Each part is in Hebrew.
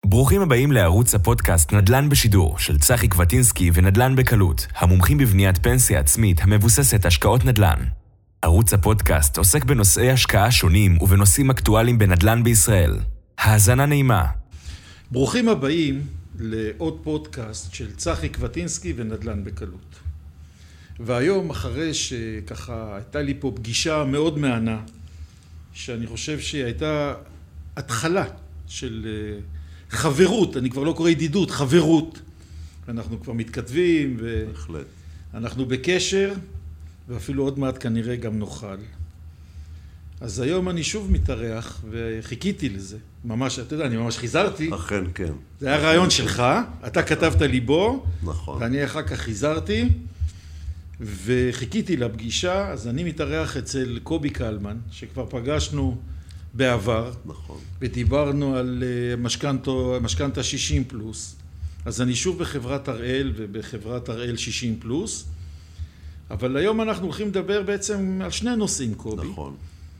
ברוכים הבאים לערוץ הפודקאסט נדל"ן בשידור של צחי קווטינסקי ונדל"ן בקלות, המומחים בבניית פנסיה עצמית המבוססת השקעות נדל"ן. ערוץ הפודקאסט עוסק בנושאי השקעה שונים ובנושאים אקטואליים בנדל"ן בישראל. האזנה נעימה. ברוכים הבאים לעוד פודקאסט של צחי קווטינסקי ונדל"ן בקלות. והיום אחרי שככה הייתה לי פה פגישה מאוד מענה, שאני חושב שהיא הייתה התחלה של חברות, אני כבר לא קורא ידידות, חברות. אנחנו כבר מתכתבים ואנחנו בקשר, ואפילו עוד מעט כנראה גם נוכל. אז היום אני שוב מתארח וחיכיתי לזה. ממש, אתה יודע, אני ממש חיזרתי. אכן, כן. זה היה רעיון שלך, אתה כתבת לי בו. נכון. ואני אחר כך חיזרתי, וחיכיתי לפגישה, אז אני מתארח אצל קובי קלמן, שכבר פגשנו בעבר. נכון. ודיברנו על משכנתה 60 פלוס. אז אני שוב בחברת הראל ובחברת הראל 60 פלוס. אבל היום אנחנו הולכים לדבר בעצם על שני נושאים, קובי. נכון.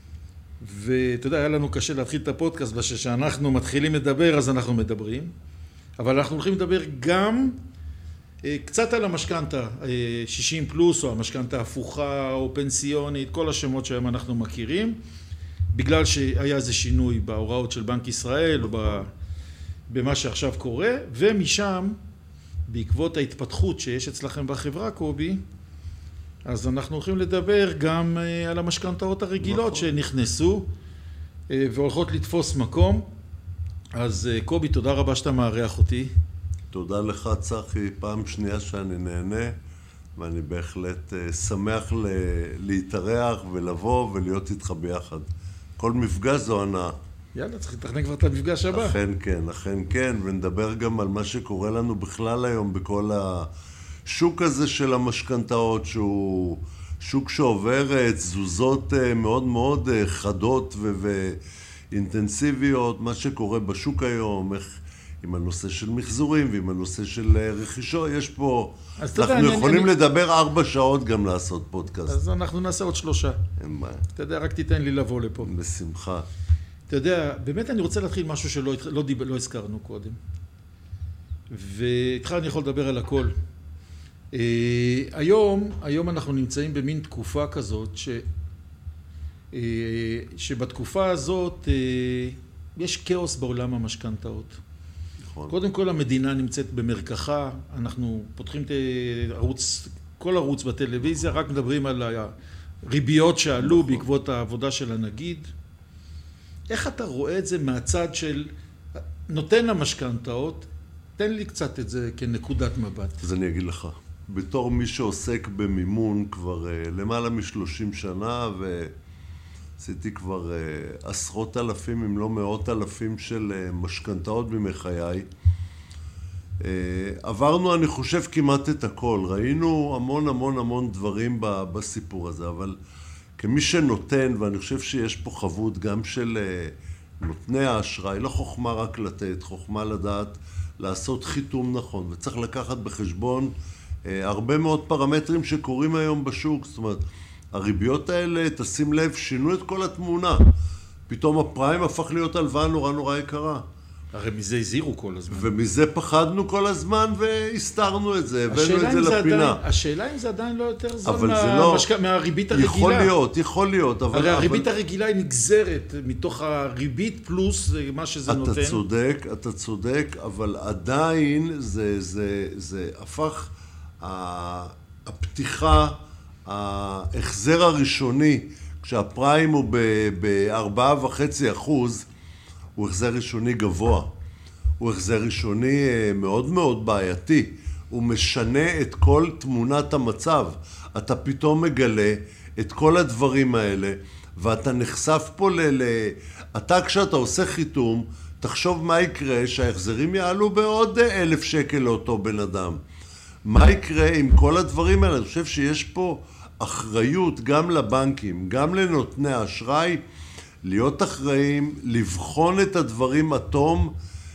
ואתה יודע, היה לנו קשה להתחיל את הפודקאסט, כשאנחנו מתחילים לדבר אז אנחנו מדברים. אבל אנחנו הולכים לדבר גם קצת על המשכנתה 60 פלוס, או המשכנתה הפוכה, או פנסיונית, כל השמות שהיום אנחנו מכירים. בגלל שהיה איזה שינוי בהוראות של בנק ישראל, או במה שעכשיו קורה, ומשם, בעקבות ההתפתחות שיש אצלכם בחברה, קובי, אז אנחנו הולכים לדבר גם על המשכנתאות הרגילות שנכנסו, והולכות לתפוס מקום. אז קובי, תודה רבה שאתה מארח אותי. תודה לך, צחי, פעם שנייה שאני נהנה, ואני בהחלט שמח להתארח ולבוא ולהיות איתך ביחד. כל מפגש זו הנאה. יאללה, צריך לתכנן כבר את המפגש הבא. אכן כן, אכן כן, ונדבר גם על מה שקורה לנו בכלל היום בכל השוק הזה של המשכנתאות, שהוא שוק שעובר תזוזות מאוד מאוד חדות ואינטנסיביות, מה שקורה בשוק היום, איך עם הנושא של מחזורים ועם הנושא של רכישות, יש פה, אנחנו יכולים לדבר 4 שעות גם לעשות פודקאסט. אז אנחנו נעשה עוד 3. אין בעיה. אתה יודע, רק תיתן לי לבוא לפה. בשמחה. אתה יודע, באמת אני רוצה להתחיל משהו שלא הזכרנו קודם. ואיתך אני יכול לדבר על הכל. היום אנחנו נמצאים במין תקופה כזאת, שבתקופה הזאת יש כאוס בעולם המשכנתאות. נכון. קודם כל המדינה נמצאת במרקחה, אנחנו פותחים כל ערוץ בטלוויזיה, רק מדברים על הריביות שעלו בעקבות העבודה של הנגיד. איך אתה רואה את זה מהצד של נותן המשכנתאות? תן לי קצת את זה כנקודת מבט. אז אני אגיד לך, בתור מי שעוסק במימון כבר למעלה מ-30 שנה, ועשיתי כבר עשרות אלפים אם לא מאות אלפים של משכנתאות בימי חיי, עברנו אני חושב כמעט את הכל, ראינו המון המון המון דברים בסיפור הזה, אבל כמי שנותן, ואני חושב שיש פה חבות גם של נותני האשראי, לא חוכמה רק לתת, חוכמה לדעת לעשות חיתום נכון, וצריך לקחת בחשבון הרבה מאוד פרמטרים שקורים היום בשוק. זאת אומרת, הריביות האלה, תשים לב, שינו את כל התמונה. פתאום הפריים הפך להיות הלוואה נורא נורא יקרה. הרי מזה הזהירו כל הזמן. ומזה פחדנו כל הזמן והסתרנו את זה, הבאנו את זה לפינה. השאלה אם זה עדיין לא יותר זול מהריבית הרגילה. הרגילה. יכול להיות. הרי הריבית הרגילה היא נגזרת מתוך הריבית פלוס מה שזה נותן. אתה צודק, אבל עדיין זה הפך, הפתיחה, ההחזר הראשוני, כשהפריים הוא ב-4.5%, הוא החזר ראשוני גבוה. הוא החזר ראשוני מאוד מאוד בעייתי. הוא משנה את כל תמונת המצב. אתה פתאום מגלה את כל הדברים האלה, ואתה נחשף פה אתה כשאתה עושה חיתום, תחשוב מה יקרה שההחזרים יעלו בעוד 1,000 שקל לאותו בן אדם. מה יקרה עם כל הדברים האלה? אני חושב שיש פה אחריות גם לבנקים, גם לנותני האשראי, להיות אחראים, לבחון את הדברים עתום,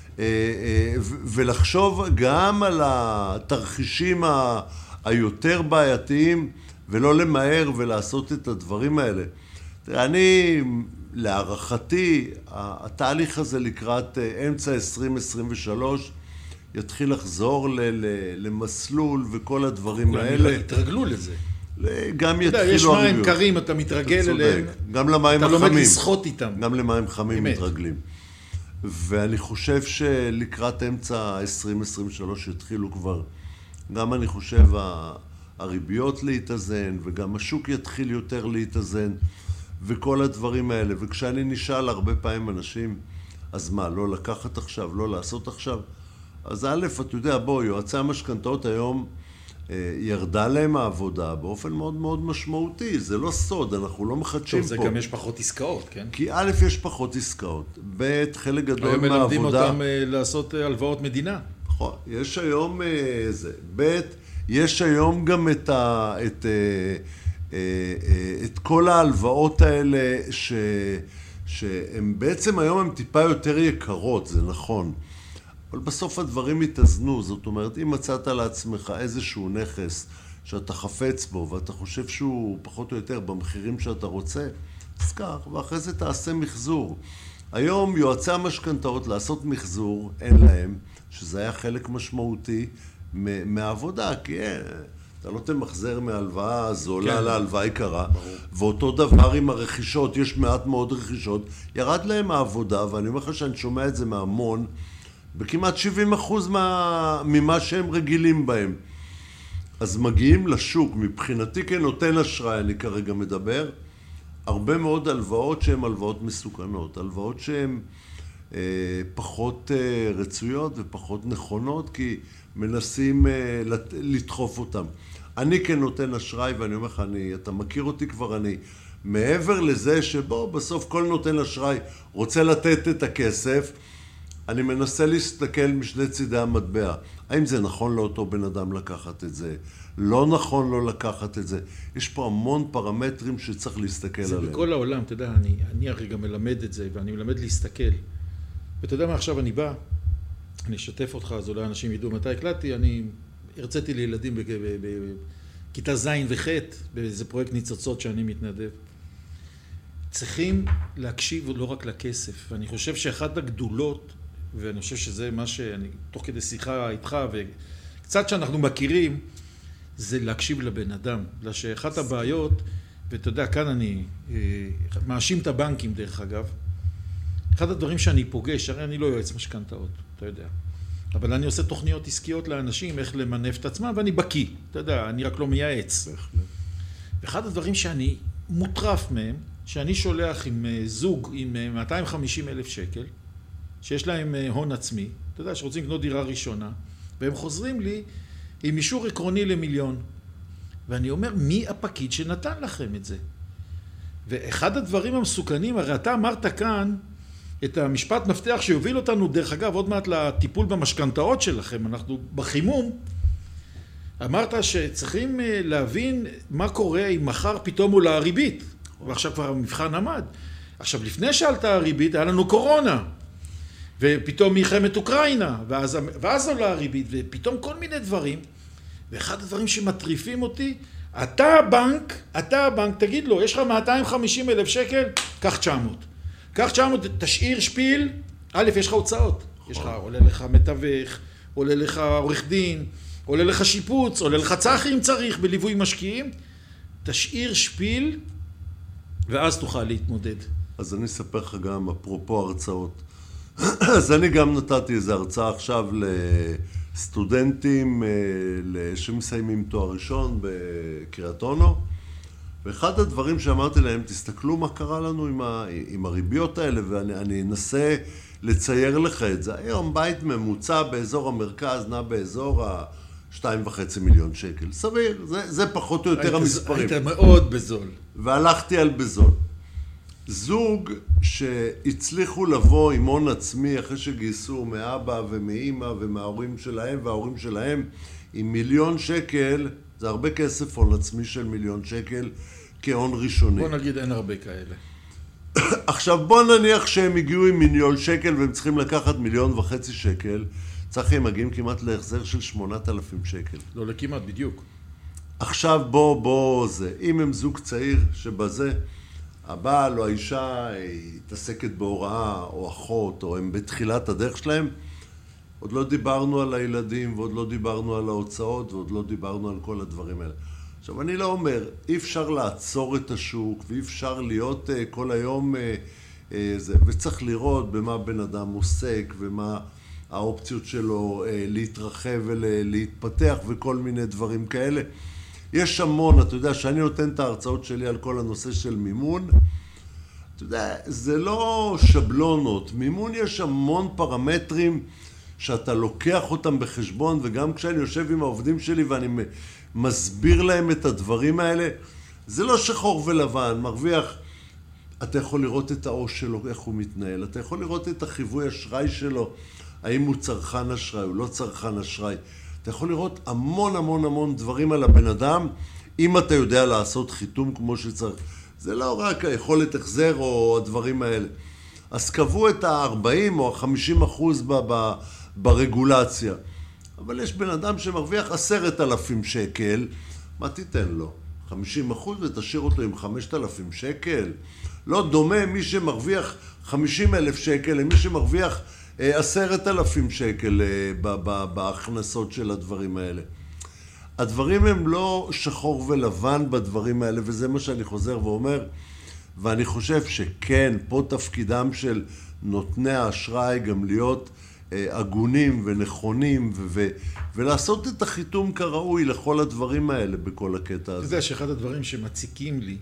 ולחשוב גם על התרחישים היותר בעייתיים, ולא למהר ולעשות את הדברים האלה. אני להערכתי, התהליך הזה לקראת אמצע 2023 יתחיל לחזור למסלול וכל הדברים האלה. התרגלו לזה. גם יתחילו הריביות. יש מים קרים, אתה מתרגל אליהם. גם למים החמים. אתה לומד לשחות איתם. גם למים חמים מתרגלים. ואני חושב שלקראת אמצע 2023 יתחילו כבר, גם אני חושב הריביות להתאזן, וגם השוק יתחיל יותר להתאזן, וכל הדברים האלה. וכשאני נשאל הרבה פעמים אנשים, אז מה, לא לקחת עכשיו, לא לעשות עכשיו? אז א', אתה יודע, יועצי המשכנתאות היום ירדה להם העבודה באופן מאוד מאוד משמעותי. זה לא סוד, אנחנו לא מחדשים פה. זה גם יש פחות עסקאות, כן? כי א', יש פחות עסקאות. ב', חלק גדול מהעבודה... היום מלמדים אותם לעשות הלוואות מדינה. נכון, יש היום זה. ב', יש היום גם את כל ההלוואות האלה שהן בעצם היום הן טיפה יותר יקרות, זה נכון. אבל בסוף הדברים יתאזנו, זאת אומרת, אם מצאת לעצמך איזשהו נכס שאתה חפץ בו ואתה חושב שהוא פחות או יותר במחירים שאתה רוצה, אז כך, ואחרי זה תעשה מחזור. היום יועצי המשכנתאות לעשות מחזור, אין להם, שזה היה חלק משמעותי מהעבודה, כי אתה לא תמחזר מהלוואה זולה להלוואה יקרה, ואותו דבר עם הרכישות, יש מעט מאוד רכישות, ירד להם העבודה, ואני אומר לך שאני שומע את זה מהמון, בכמעט 70% ממה שהם רגילים בהם. אז מגיעים לשוק, מבחינתי כנותן אשראי, אני כרגע מדבר, הרבה מאוד הלוואות שהן הלוואות מסוכנות, הלוואות שהן פחות רצויות ופחות נכונות, כי מנסים לדחוף אותם. אני כנותן אשראי, ואני אומר לך, אתה מכיר אותי כבר, אני מעבר לזה שבו בסוף כל נותן אשראי רוצה לתת את הכסף, אני מנסה להסתכל משני צידי המטבע. האם זה נכון לאותו בן אדם לקחת את זה? לא נכון לא לקחת את זה. יש פה המון פרמטרים שצריך להסתכל עליהם. זה בכל העולם, אתה יודע, אני הרי גם מלמד את זה, ואני מלמד להסתכל. ואתה יודע מה, עכשיו אני בא, אני אשתף אותך, אז אולי אנשים ידעו מתי הקלטתי, אני הרציתי לילדים בכיתה ז' וח' באיזה פרויקט ניצוצות שאני מתנדב. צריכים להקשיב לא רק לכסף, ואני חושב שאחת הגדולות, ואני חושב שזה מה שאני, תוך כדי שיחה איתך, וקצת שאנחנו מכירים, זה להקשיב לבן אדם. בגלל שאחת הבעיות, ואתה יודע, כאן אני מאשים את הבנקים דרך אגב, אחד הדברים שאני פוגש, הרי אני לא יועץ משכנתאות, אתה יודע, אבל אני עושה תוכניות עסקיות לאנשים, איך למנף את עצמם, ואני בקיא, אתה יודע, אני רק לא מייעץ. ואחד הדברים שאני מוטרף מהם, שאני שולח עם זוג עם 250,000 שקל, שיש להם הון עצמי, אתה יודע, שרוצים לקנות דירה ראשונה, והם חוזרים לי עם אישור עקרוני ל1,000,000. ואני אומר, מי הפקיד שנתן לכם את זה? ואחד הדברים המסוכנים, הרי אתה אמרת כאן את המשפט מפתח שיוביל אותנו, דרך אגב, עוד מעט לטיפול במשכנתאות שלכם, אנחנו בחימום, אמרת שצריכים להבין מה קורה אם מחר פתאום עולה הריבית, ועכשיו כבר המבחן עמד. עכשיו, לפני שעלתה הריבית, היה לנו קורונה, ופתאום מלחמת אוקראינה, ואז עולה הריבית, ופתאום כל מיני דברים, ואחד הדברים שמטריפים אותי, אתה הבנק, תגיד לו, יש לך 250,000 שקל, קח 900. קח 900, תשאיר שפיל, א', יש לך הוצאות. יש לך, עולה לך מתווך, עולה לך עורך דין, עולה לך שיפוץ, עולה לך צחי אם צריך, בליווי משקיעים. תשאיר שפיל, ואז תוכל להתמודד. אז אני אספר לך גם, אפרופו הרצאות. אז אני גם נתתי איזו הרצאה עכשיו לסטודנטים שמסיימים תואר ראשון בקריית אונו, ואחד הדברים שאמרתי להם, תסתכלו מה קרה לנו עם הריביות האלה, ואני אנסה לצייר לך את זה. היום בית ממוצע באזור המרכז נע באזור ה2.5 מיליון שקל. סביר, זה פחות או יותר המספרים. היית מאוד בזול. והלכתי על בזול. זוג שהצליחו לבוא עם הון עצמי אחרי שגייסו מאבא ומאמא ומההורים שלהם וההורים שלהם עם 1,000,000 שקל, זה הרבה כסף, הון עצמי של 1,000,000 שקל כהון ראשוני. בוא נגיד אין הרבה כאלה. עכשיו בוא נניח שהם הגיעו עם 1,000,000 שקל והם צריכים לקחת 1,500,000 שקל, צריך הם מגיעים כמעט להחזר של 8,000 שקל. לא לכמעט, בדיוק. עכשיו בוא זה, אם הם זוג צעיר שבזה, הבעל או האישה התעסקת בהוראה או אחות, או הם בתחילת הדרך שלהם, עוד לא דיברנו על הילדים, ועוד לא דיברנו על ההוצאות, ועוד לא דיברנו על כל הדברים האלה. עכשיו, אני לא אומר, אי אפשר לעצור את השוק, ואי אפשר להיות כל היום וצריך לראות במה בן אדם עוסק, ומה האופציות שלו להתרחב ולהתפתח, וכל מיני דברים כאלה. יש המון, אתה יודע, שאני נותן את ההרצאות שלי על כל הנושא של מימון, אתה יודע, זה לא שבלונות. מימון יש המון פרמטרים שאתה לוקח אותם בחשבון, וגם כשאני יושב עם העובדים שלי ואני מסביר להם את הדברים האלה, זה לא שחור ולבן, מרוויח, אתה יכול לראות את העו"ש שלו, איך הוא מתנהל, אתה יכול לראות את החיווי אשראי שלו, האם הוא צרכן אשראי, הוא לא צרכן אשראי, אתה יכול לראות המון המון המון דברים על הבן אדם, אם אתה יודע לעשות חיתום כמו שצריך. זה לא רק היכולת החזר או הדברים האלה. אז קבעו את ה-40 או ה-50% ברגולציה. אבל יש בן אדם שמרוויח 10,000 שקל, מה תיתן לו? 50% ותשאיר אותו עם 5,000 שקל? לא דומה מי שמרוויח 50,000 שקל למי שמרוויח 10,000 שקל בהכנסות של הדברים האלה. הדברים הם לא שחור ולבן בדברים האלה, וזה מה שאני חוזר ואומר, ואני חושב שכן, פה תפקידם של נותני האשראי גם להיות הגונים ונכונים ולעשות את החיתום כראוי לכל הדברים האלה בכל הקטע הזה. אתה יודע שאחד הדברים שמציקים לי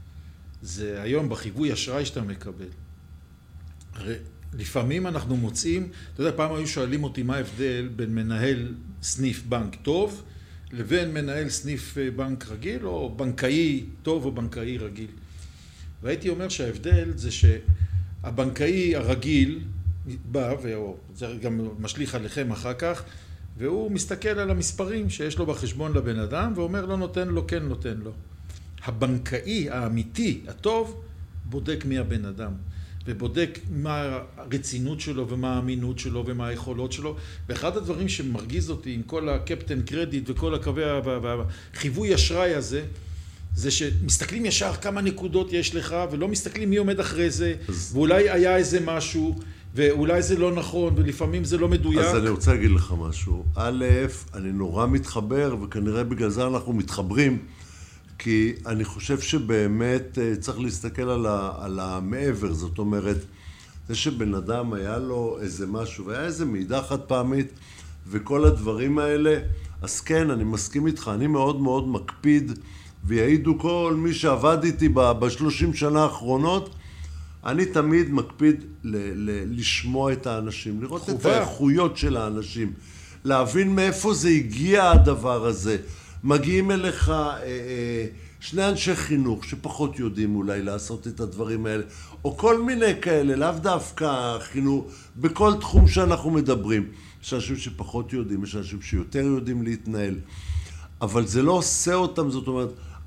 זה היום בחיווי אשראי שאתה מקבל. הרי לפעמים אנחנו מוצאים, אתה יודע, פעם היו שואלים אותי מה ההבדל בין מנהל סניף בנק טוב לבין מנהל סניף בנק רגיל, או בנקאי טוב או בנקאי רגיל. והייתי אומר שההבדל זה שהבנקאי הרגיל בא, וזה גם משליך עליכם אחר כך, והוא מסתכל על המספרים שיש לו בחשבון לבן אדם, ואומר לא נותן לו, כן נותן לו. הבנקאי האמיתי, הטוב, בודק מי הבן אדם. ובודק מה הרצינות שלו ומה האמינות שלו ומה היכולות שלו. ואחד הדברים שמרגיז אותי עם כל הקפטן קרדיט וכל הקווי החיווי אשראי הזה, זה שמסתכלים ישר כמה נקודות יש לך, ולא מסתכלים מי עומד אחרי זה, ואולי היה איזה משהו, ואולי זה לא נכון, ולפעמים זה לא מדויק. אז אני רוצה להגיד לך משהו. א', אני נורא מתחבר, וכנראה בגלל זה אנחנו מתחברים, כי אני חושב שבאמת צריך להסתכל על המעבר. זאת אומרת, זה שבן אדם היה לו איזה משהו, והיה איזה מידע חד פעמית, וכל הדברים האלה, אז כן, אני מסכים איתך, אני מאוד מאוד מקפיד, ויעידו כל מי שעבד איתי ב-30 שנה האחרונות, אני תמיד מקפיד לשמוע את האנשים, לראות את האיכויות של האנשים, להבין מאיפה זה הגיע הדבר הזה. מגיעים אליך שני אנשי חינוך שפחות יודעים אולי לעשות את הדברים האלה, או כל מיני כאלה, לאו דווקא חינוך, בכל תחום שאנחנו מדברים. יש אנשים שפחות יודעים, יש אנשים שיותר יודעים להתנהל, אבל זה לא עושה אותם, זאת אומרת,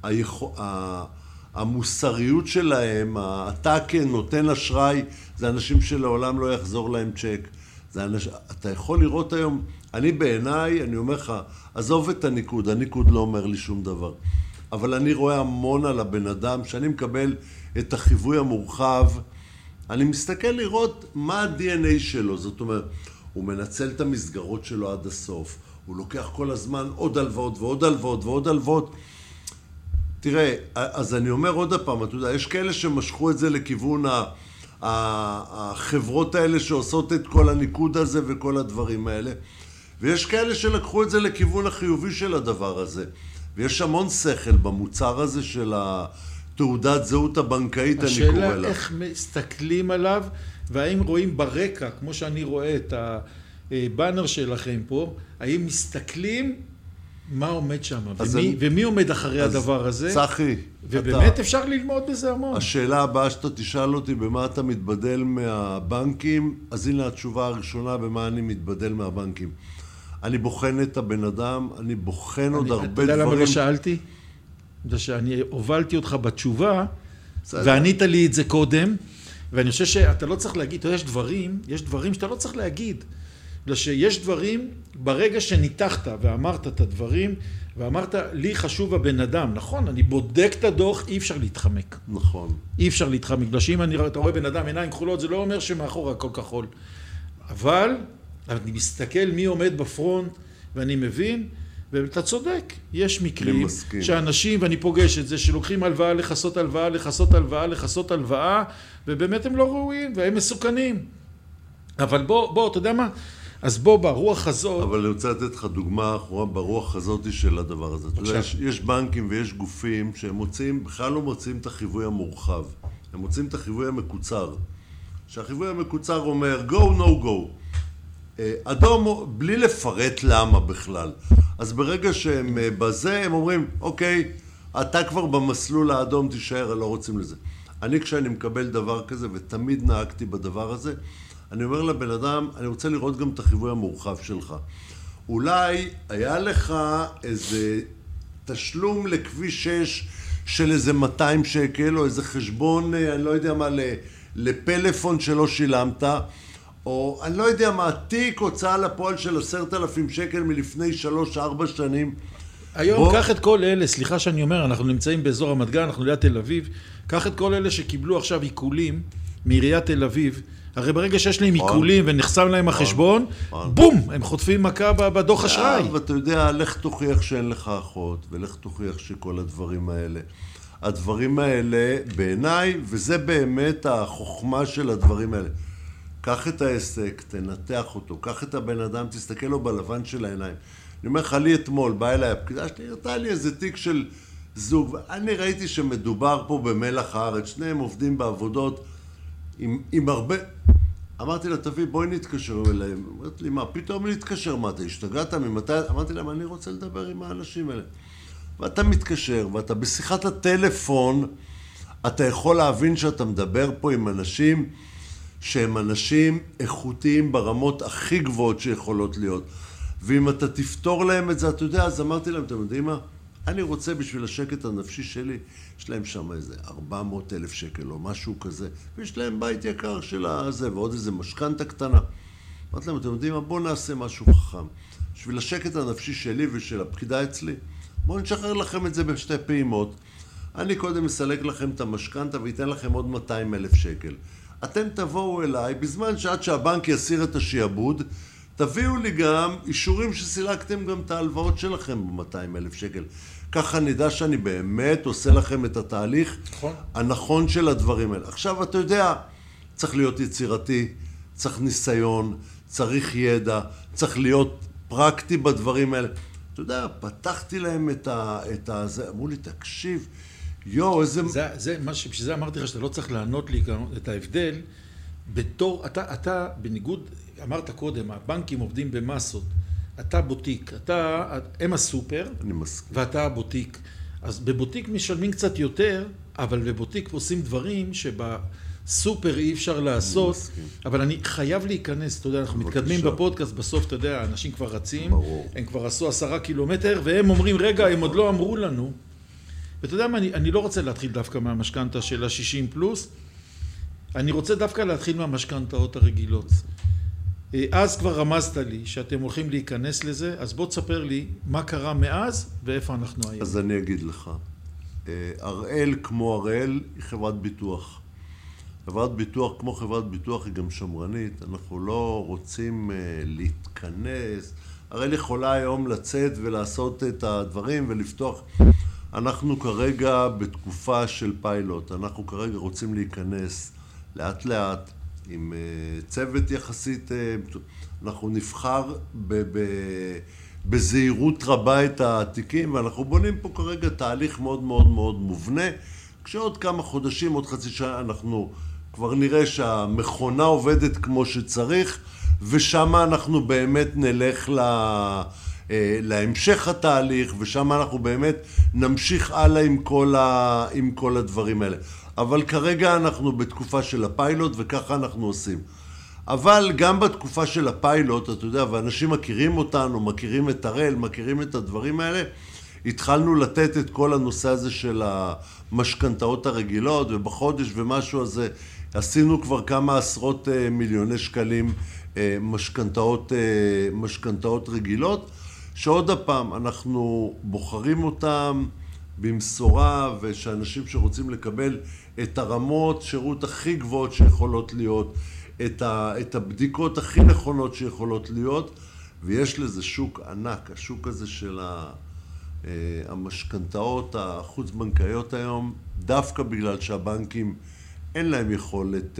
המוסריות שלהם, אתה כנותן אשראי, זה אנשים שלעולם לא יחזור להם צ'ק. אתה יכול לראות היום, אני בעיניי, אני אומר לך, עזוב את הניקוד, הניקוד לא אומר לי שום דבר. אבל אני רואה המון על הבן אדם, שאני מקבל את החיווי המורחב, אני מסתכל לראות מה ה-DNA שלו, זאת אומרת, הוא מנצל את המסגרות שלו עד הסוף, הוא לוקח כל הזמן עוד הלוואות ועוד הלוואות ועוד הלוואות. תראה, אז אני אומר עוד הפעם, אתה יודע, יש כאלה שמשכו את זה לכיוון החברות האלה שעושות את כל הניקוד הזה וכל הדברים האלה, ויש כאלה שלקחו את זה לכיוון החיובי של הדבר הזה, ויש המון שכל במוצר הזה של התעודת זהות הבנקאית, אני קורא לה. השאלה איך מסתכלים עליו, והאם רואים ברקע, כמו שאני רואה את הבאנר שלכם פה, האם מסתכלים מה עומד שם, ומי עומד אחרי הדבר הזה. צחי, ובאמת אפשר ללמוד בזה המון. השאלה הבאה שאתה תשאל אותי, במה אתה מתבדל מהבנקים, אז הנה התשובה הראשונה, במה אני מתבדל מהבנקים. אני בוחן את הבן אדם, אני בוחן עוד הרבה דברים. אתה יודע למה לא שאלתי? זה שאני הובלתי אותך בתשובה, וענית לי את זה קודם, ואני חושב שאתה לא צריך להגיד, יש דברים שאתה לא צריך להגיד. בגלל שיש דברים, ברגע שניתחת ואמרת את הדברים, ואמרת, לי חשוב הבן אדם, נכון, אני בודק את הדוח, אי אפשר להתחמק. נכון. אי אפשר להתחמק, בגלל שאם אתה רואה בן אדם עיניים כחולות, זה לא אומר שמאחור הכל כחול. אבל אני מסתכל מי עומד בפרונט, ואני מבין, ואתה צודק, יש מקרים שאנשים, ואני פוגש את זה, שלוקחים הלוואה לחסות הלוואה, לחסות הלוואה, לחסות הלוואה, ובאמת הם לא ראויים, והם מסוכנים. אבל בוא, אתה יודע מה? אז בוא, ברוח הזאת... אבל אני רוצה לתת לך דוגמה אחרונה ברוח הזאת של הדבר הזה. אתה יודע, יש בנקים ויש גופים שהם מוצאים, בכלל לא מוצאים את החיווי המורחב. הם מוצאים את החיווי המקוצר. שהחיווי המקוצר אומר, go, no go. אדום, בלי לפרט למה בכלל. אז ברגע שהם בזה, הם אומרים, אוקיי, אתה כבר במסלול האדום תישאר, לא רוצים לזה. אני כשאני מקבל דבר כזה, ותמיד נהגתי בדבר הזה, אני אומר לבן אדם, אני רוצה לראות גם את החיווי המורחב שלך. אולי היה לך איזה תשלום לכביש 6 של איזה 200 שקל, או איזה חשבון, אני לא יודע מה, לפלאפון שלא שילמת, או אני לא יודע מה, תיק הוצאה לפועל של 10,000 שקל מלפני 3-4 שנים. היום קח את כל אלה, סליחה שאני אומר, אנחנו נמצאים באזור רמת גן, אנחנו ליד תל אביב, קח את כל אלה שקיבלו עכשיו עיקולים מעיריית תל אביב, הרי ברגע שיש להם עיקולים ונחסם להם החשבון, בום, הם חוטפים מכה בדוח אשראי. ואתה יודע, לך תוכיח שאין לך אחות, ולך תוכיח שכל הדברים האלה בעיניי, וזה באמת החוכמה של הדברים האלה. קח את העסק, תנתח אותו, קח את הבן אדם, תסתכל לו בלבן של העיניים. אני אומר לך, לי אתמול, בא אליי הפקידה שלי, הרתה לי איזה תיק של זוג, ואני ראיתי שמדובר פה במלח הארץ, שניהם עובדים בעבודות עם הרבה... אמרתי לה, תביא, בואי נתקשר אליהם. אמרת לי, מה, פתאום להתקשר, מה, אתה השתגעת ממתי? אמרתי להם, אני רוצה לדבר עם האנשים האלה. ואתה מתקשר, ואתה בשיחת הטלפון, אתה יכול להבין שאתה מדבר פה עם אנשים שהם אנשים איכותיים ברמות הכי גבוהות שיכולות להיות. ואם אתה תפתור להם את זה, אתה יודע, אז אמרתי להם, אתם יודעים מה? אני רוצה בשביל השקט הנפשי שלי, יש להם שם איזה 400,000 שקל או משהו כזה, ויש להם בית יקר של הזה, ועוד איזה משכנתה קטנה. אמרתי להם, אתם יודעים מה? בואו נעשה משהו חכם. בשביל השקט הנפשי שלי ושל הפקידה אצלי, בואו נשחרר לכם את זה בשתי פעימות. אני קודם אסלק לכם את המשכנתה ואתן לכם עוד 200,000 שקל. אתם תבואו אליי, בזמן שעד שהבנק יסיר את השיעבוד, תביאו לי גם אישורים שסילקתם גם את ההלוואות שלכם ב-200,000 שקל. ככה נדע שאני באמת עושה לכם את התהליך הנכון של הדברים האלה. עכשיו, אתה יודע, צריך להיות יצירתי, צריך ניסיון, צריך ידע, צריך להיות פרקטי בדברים האלה. אתה יודע, פתחתי להם את זה, אמרו לי, תקשיב, איזה... זה מה שבשביל זה אמרתי לך שאתה לא צריך לענות לי את ההבדל, בתור, אתה בניגוד, אמרת קודם, הבנקים עובדים במסות, אתה בוטיק, הם הסופר, ואתה הבוטיק. אז בבוטיק משלמים קצת יותר, אבל בבוטיק עושים דברים שבסופר אי אפשר לעשות, אבל אני חייב להיכנס, אתה יודע, אנחנו מתקדמים בפודקאסט, בסוף, אתה יודע, אנשים כבר רצים, הם כבר עשו 10 קילומטר, והם אומרים, רגע, הם עוד לא אמרו לנו. ואתה יודע מה, אני לא רוצה להתחיל דווקא מהמשכנתה של ה-60 פלוס, אני רוצה דווקא להתחיל מהמשכנתאות הרגילות. אז כבר רמזת לי שאתם הולכים להיכנס לזה, אז בוא תספר לי מה קרה מאז ואיפה אנחנו היום. אז אני אגיד לך, הראל כמו הראל היא חברת ביטוח. חברת ביטוח כמו חברת ביטוח היא גם שמרנית, אנחנו לא רוצים להתכנס. הראל יכולה היום לצאת ולעשות את הדברים ולפתוח. אנחנו כרגע בתקופה של פיילוט, אנחנו כרגע רוצים להיכנס לאט לאט עם צוות יחסית, אנחנו נבחר בזהירות רבה את העתיקים, ואנחנו בונים פה כרגע תהליך מאוד מאוד מאוד מובנה, כשעוד כמה חודשים, עוד חצי שנה, אנחנו כבר נראה שהמכונה עובדת כמו שצריך, ושם אנחנו באמת נלך להמשך התהליך, ושם אנחנו באמת נמשיך הלאה עם כל הדברים האלה. אבל כרגע אנחנו בתקופה של הפיילוט, וככה אנחנו עושים. אבל גם בתקופה של הפיילוט, אתה יודע, ואנשים מכירים אותנו, מכירים את הראל, מכירים את הדברים האלה, התחלנו לתת את כל הנושא הזה של המשכנתאות הרגילות, ובחודש ומשהו הזה עשינו כבר כמה עשרות מיליוני שקלים משכנתאות רגילות, שעוד הפעם, אנחנו בוחרים אותם במשורה, ושאנשים שרוצים לקבל את הרמות שירות הכי גבוהות שיכולות להיות, את הבדיקות הכי נכונות שיכולות להיות, ויש לזה שוק ענק, השוק הזה של המשכנתאות החוץ-בנקאיות היום, דווקא בגלל שהבנקים אין להם יכולת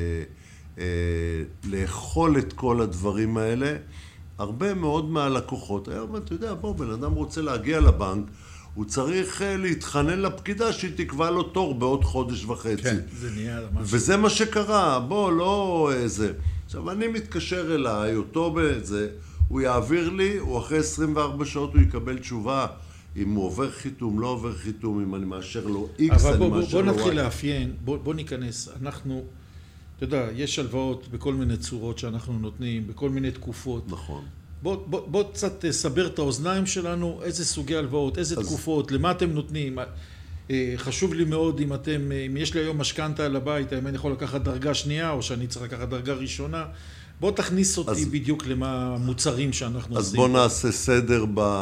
לאכול את כל הדברים האלה, הרבה מאוד מהלקוחות, היום אתה יודע, בן אדם רוצה להגיע לבנק, הוא צריך להתחנן לפקידה שהיא תקבע לו תור בעוד חודש וחצי. כן, זה נהיה משהו. וזה מה שקרה, לא זה. עכשיו, אני מתקשר אליי, אותו בזה, הוא יעביר לי, הוא אחרי 24 שעות הוא יקבל תשובה, אם הוא עובר חיתום, לא עובר חיתום, אם אני מאשר לו X, אני מאשר לו Y. אבל בוא נתחיל לאפיין, בוא ניכנס, אנחנו, אתה יודע, יש הלוואות בכל מיני צורות שאנחנו נותנים, בכל מיני תקופות. נכון. בוא קצת סבר את האוזניים שלנו, איזה סוגי הלוואות, איזה תקופות, למה אתם נותנים. חשוב לי מאוד אם יש לי היום משכנתה על הבית, האם אני יכול לקחת דרגה שנייה או שאני צריך לקחת דרגה ראשונה. בוא תכניס אותי בדיוק למה המוצרים שאנחנו עושים. אז בוא נעשה סדר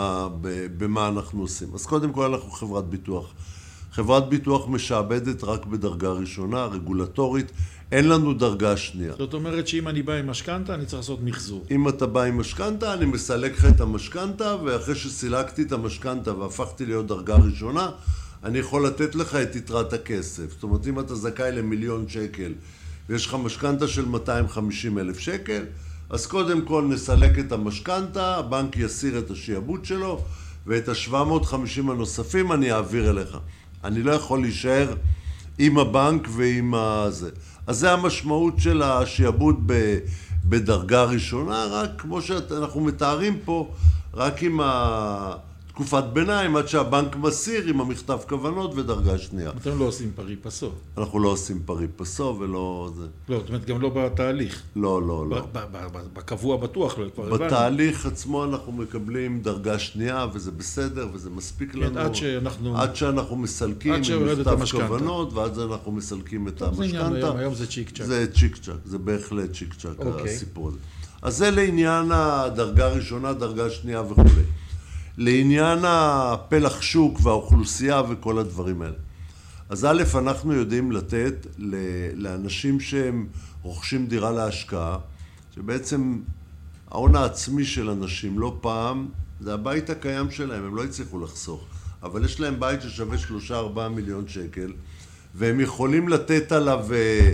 במה אנחנו עושים. אז קודם כל אנחנו חברת ביטוח. חברת ביטוח משעבדת רק בדרגה ראשונה, רגולטורית, אין לנו דרגה שנייה. זאת אומרת שאם אני בא עם משכנתה, אני צריך לעשות מחזור. אם אתה בא עם משכנתה, אני מסלק לך את המשכנתה, ואחרי שסילקתי את המשכנתה והפכתי להיות דרגה ראשונה, אני יכול לתת לך את יתרת הכסף. זאת אומרת, אם אתה זכאי ל1,000,000 שקל, ויש לך משכנתה של 250,000 שקל, אז קודם כל נסלק את המשכנתה, הבנק יסיר את השיעבוד שלו, ואת ה-750 הנוספים אני אעביר אליך. אני לא יכול להישאר עם הבנק ועם זה. אז זה המשמעות של השיעבוד בדרגה ראשונה, רק כמו שאנחנו מתארים פה, רק עם תקופת ביניים, עד שהבנק מסיר עם המכתב כוונות ודרגה שנייה. אתם לא עושים פרי פסו. אנחנו לא עושים פרי פסו ולא זה. לא, זאת אומרת, גם לא בתהליך. לא. בקבוע בטוח לא, כבר הבנו. בתהליך עצמו אנחנו מקבלים דרגה שנייה, וזה בסדר, וזה מספיק לנו. עד שאנחנו מסלקים עם מכתב כוונות, ועד זה אנחנו מסלקים את המשכנתה. היום זה צ'יק צ'ק. זה צ'יק צ'ק, זה בהחלט צ'יק צ'ק הסיפור הזה. אז זה לעניין הדרגה הראשונה, דרגה שנייה וכו'. לעניין הפלח שוק והאוכלוסייה וכל הדברים האלה. אז א', אנחנו יודעים לתת לאנשים שהם רוכשים דירה להשקעה, שבעצם ההון העצמי של אנשים לא פעם, זה הבית הקיים שלהם, הם לא הצליחו לחסוך, אבל יש להם בית ששווה 3-4 מיליון שקל, והם יכולים לתת עליו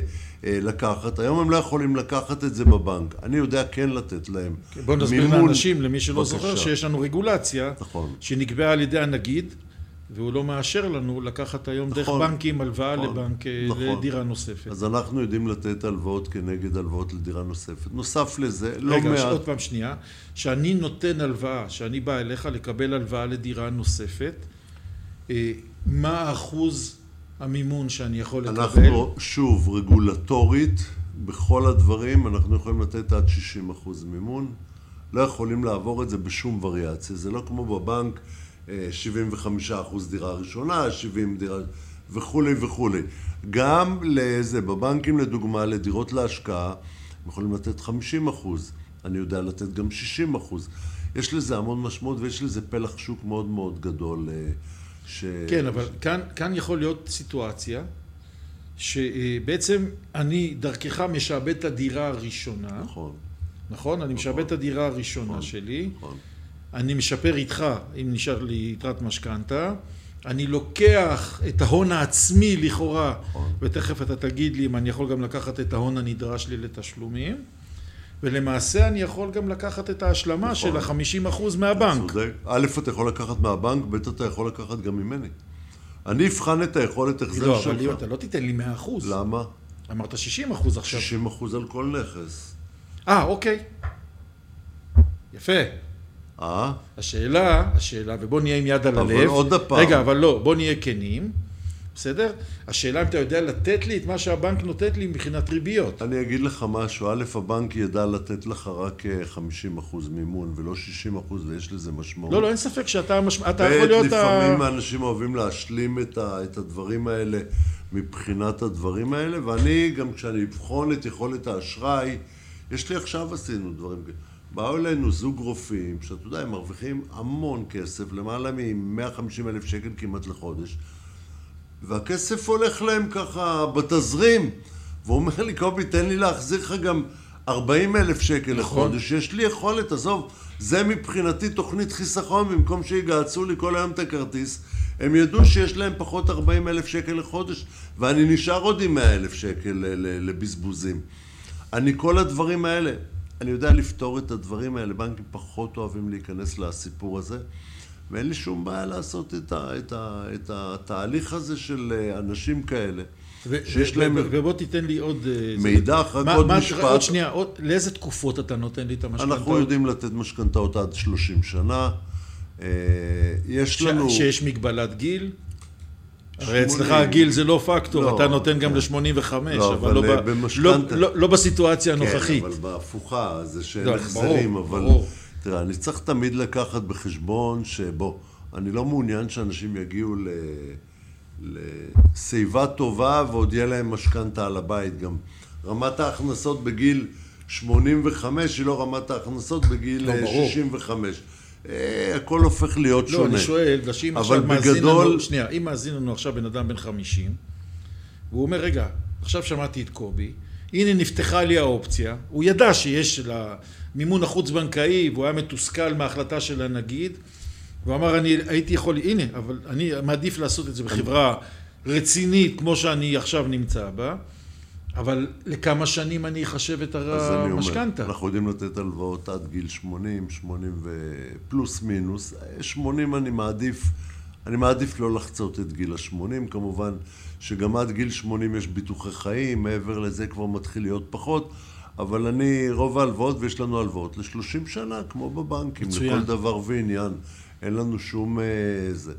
לקחת. היום הם לא יכולים לקחת את זה בבנק. אני יודע כן לתת להם. בוא נסביר לאנשים, למי שלא זוכר, שיש לנו רגולציה, נכון. שנקבעה על ידי הנגיד, והוא לא מאשר לנו לקחת היום דרך בנקים הלוואה לבנק לדירה נוספת. אז אנחנו יודעים לתת הלוואות כנגד הלוואות לדירה נוספת. נוסף לזה, לא מעט. רגע, עוד פעם שנייה, שאני נותן הלוואה, שאני בא אליך לקבל הלוואה לדירה נוספת, מה האחוז המימון שאני יכול לקבל? אנחנו, שוב, רגולטורית, בכל הדברים, אנחנו יכולים לתת עד 60% מימון. לא יכולים לעבור את זה בשום וריאציה. זה לא כמו בבנק, 75% דירה ראשונה, 70 דירה וכו' וכו'. גם לזה, בבנקים לדוגמה, לדירות להשקעה, יכולים לתת 50%. אני יודע לתת גם 60%. יש לזה המון משמעות ויש לזה פלח שוק מאוד מאוד גדול. כן, אבל כאן יכול להיות סיטואציה שבעצם אני דרכך משעבד את הדירה הראשונה. נכון? אני משעבד את הדירה הראשונה שלי. אני משפר איתך, אם נשאר לי יתרת משכנתה. אני לוקח את ההון העצמי לכאורה, ותכף אתה תגיד לי אם אני יכול גם לקחת את ההון הנדרש לי לתשלומים. ולמעשה אני יכול גם לקחת את ההשלמה של ה-50% מהבנק. א', אתה יכול לקחת מהבנק, ב', אתה יכול לקחת גם ממני. אני אבחן את היכולת החזר שלך. לא, אבל אתה לא תיתן לי 100%. למה? אמרת 60% עכשיו. 60% על כל נכס. אוקיי. יפה. השאלה, ובוא נהיה עם יד על הלב. אבל עוד הפעם. רגע, אבל לא, בוא נהיה כנים. בסדר? השאלה אם אתה יודע לתת לי את מה שהבנק נותנת לי מבחינת ריביות. אני אגיד לך משהו, א', הבנק ידע לתת לך רק 50% מימון ולא 60%, ויש לזה משמעות. לא, אין ספק שאתה יכול להיות... לפעמים האנשים אוהבים להשלים את הדברים האלה מבחינת הדברים האלה, ואני גם כשאני אבחון את יכולת האשראי, יש לי עכשיו עשינו דברים כאלה. באו אלינו זוג רופאים, שאתה יודע, הם מרוויחים המון כסף, למעלה מ-150,000 שקל כמעט לחודש, והכסף הולך להם ככה בתזרים, והוא אומר לי, קובי, תן לי להחזיר לך גם 40,000 שקל לחודש, יש לי יכולת, עזוב, זה מבחינתי תוכנית חיסכון, במקום שיגעצו לי כל היום את הכרטיס, הם ידעו שיש להם פחות 40,000 שקל לחודש, ואני נשאר עוד עם 100,000 שקל לבזבוזים. אני כל הדברים האלה, אני יודע לפתור את הדברים האלה, בנקים פחות אוהבים להיכנס לסיפור הזה, ואין לי שום בעיה לעשות את התהליך הזה של אנשים כאלה. שיש להם... ובוא תיתן לי עוד... מידע, רק עוד משפט. עוד שנייה, לאיזה תקופות אתה נותן לי את המשכנתאות? אנחנו יודעים לתת משכנתאות עד 30 שנה. יש לנו... שיש מגבלת גיל? הרי אצלך הגיל זה לא פקטור, אתה נותן גם ל-85, אבל לא בסיטואציה הנוכחית. כן, אבל בהפוכה, זה שאין החזרים, אבל... תראה, אני צריך תמיד לקחת בחשבון שבו, אני לא מעוניין שאנשים יגיעו לסביבה טובה ועוד יהיה להם משכנתה על הבית. גם רמת ההכנסות בגיל 85 היא לא רמת ההכנסות בגיל 65. הכל הופך להיות שונה. לא, אני שואל, שאם עכשיו מאזין לנו, שנייה, אם מאזין לנו עכשיו בן אדם בן 50, והוא אומר, רגע, עכשיו שמעתי את קובי, הנה נפתחה לי האופציה, הוא ידע שיש למימון החוץ-בנקאי, והוא היה מתוסכל מההחלטה של הנגיד, והוא אמר, אני הייתי יכול, הנה, אבל אני מעדיף לעשות את זה בחברה רצינית, כמו שאני עכשיו נמצא בה, אבל לכמה שנים אני אחשב את המשכנתה? אנחנו יודעים לתת הלוואות עד גיל 80, 80 ופלוס מינוס. 80 אני מעדיף לא לחצות את גיל ה-80, כמובן שגם עד גיל 80 יש ביטוחי חיים, מעבר לזה כבר מתחיל להיות פחות, אבל רוב ההלוואות, ויש לנו הלוואות ל-30 שנה, כמו בבנקים, לכל דבר ועניין. אין לנו שום זה.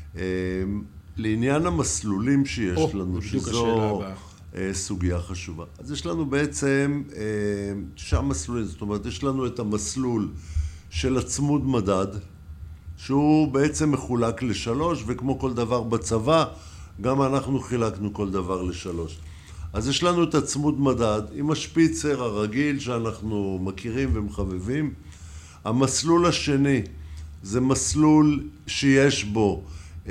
לעניין המסלולים שיש לנו, שזו סוגיה חשובה. אז יש לנו בעצם 9 מסלולים, זאת אומרת, יש לנו את המסלול של הצמוד מדד, שהוא בעצם מחולק ל3, וכמו כל דבר בצבא, גם אנחנו חילקנו כל דבר ל3. אז יש לנו את הצמוד מדד עם השפיצר הרגיל שאנחנו מכירים ומחבבים. המסלול השני זה מסלול שיש בו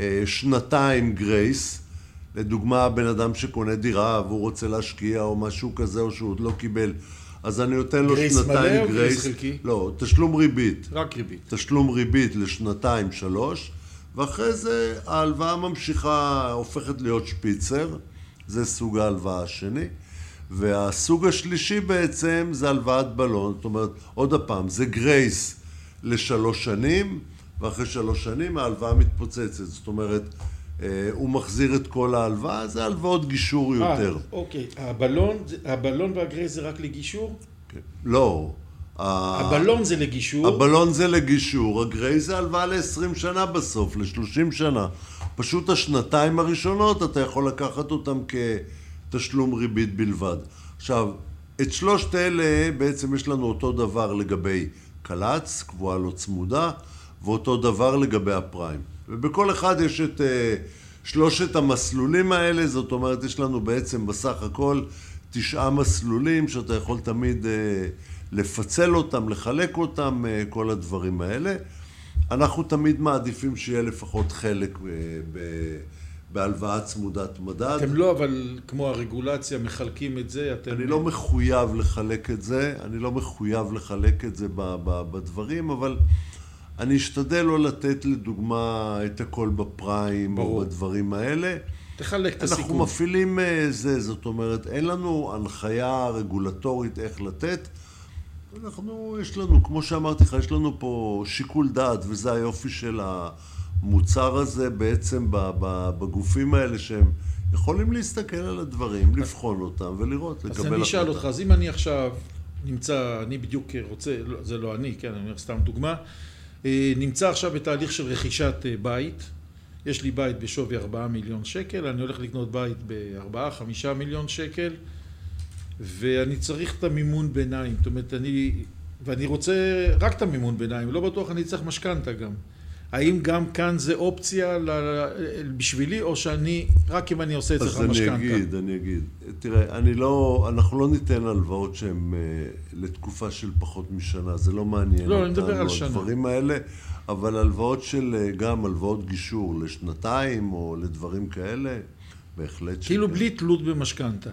2 גרייס, לדוגמה בן אדם שקונה דירה והוא רוצה להשקיע או משהו כזה או שהוא עוד לא קיבל, אז אני נותן לו 2 גרייס. גרייס מלא או גרייס חלקי? לא, תשלום ריבית. רק ריבית. תשלום ריבית ל2-3, ואחרי זה ההלוואה ממשיכה, הופכת להיות שפיצר, זה סוג ההלוואה השני, והסוג השלישי בעצם זה הלוואת בלון, זאת אומרת, עוד הפעם, זה גרייס ל3 שנים, ואחרי 3 שנים ההלוואה מתפוצצת, זאת אומרת, הוא מחזיר את כל ההלוואה, זה הלוואות גישור יותר. אוקיי, הבלון והגרייס זה רק לגישור? לא. הבלון זה לגישור? הבלון זה לגישור, הגרייס זה הלוואה ל-20 שנה בסוף, ל-30 שנה. פשוט השנתיים הראשונות אתה יכול לקחת אותם כתשלום ריבית בלבד. עכשיו, את 3 אלה בעצם יש לנו אותו דבר לגבי קלץ, קבועה לא צמודה, ואותו דבר לגבי הפריים. ובכל אחד יש את 3 המסלולים האלה, זאת אומרת, יש לנו בעצם בסך הכל 9 מסלולים שאתה יכול תמיד לפצל אותם, לחלק אותם, כל הדברים האלה. אנחנו תמיד מעדיפים שיהיה לפחות חלק בהלוואה צמודת מדד. אתם לא, אבל כמו הרגולציה מחלקים את זה, אני לא מחויב לחלק את זה, בדברים, אבל אני אשתדל לא לתת לדוגמה את הכל בפריים או בדברים האלה. תחלק את הסיכון. אנחנו מפעילים זה, זאת אומרת, אין לנו הנחיה רגולטורית איך לתת. יש לנו, כמו שאמרתי לך, יש לנו פה שיקול דעת, וזה היופי של המוצר הזה בעצם בגופים האלה שהם יכולים להסתכל על הדברים, לבחון אותם ולראות, לקבל החלטה. אז אני אשאל אותך, אז אם אני עכשיו נמצא, אני בדיוק רוצה, זה לא אני, כן, אני אומר סתם דוגמה, נמצא עכשיו בתהליך של רכישת בית, יש לי בית בשווי 4 מיליון שקל, אני הולך לקנות בית ב4-5 מיליון שקל, ואני צריך את המימון ביניים, זאת אומרת, ואני רוצה רק את המימון ביניים, לא בטוח אני צריך משכנתה גם. האם גם כאן זה אופציה בשבילי, או שאני, רק אם אני עושה את זה משכנתה? אז אני אגיד. תראה, אנחנו לא ניתן הלוואות שהן לתקופה של פחות משנה, זה לא מעניין. לא, אני מדבר על שנה. הדברים האלה, אבל הלוואות גם הלוואות גישור לשנתיים, או לדברים כאלה, בהחלט כאילו בלי תלות במשכנתה.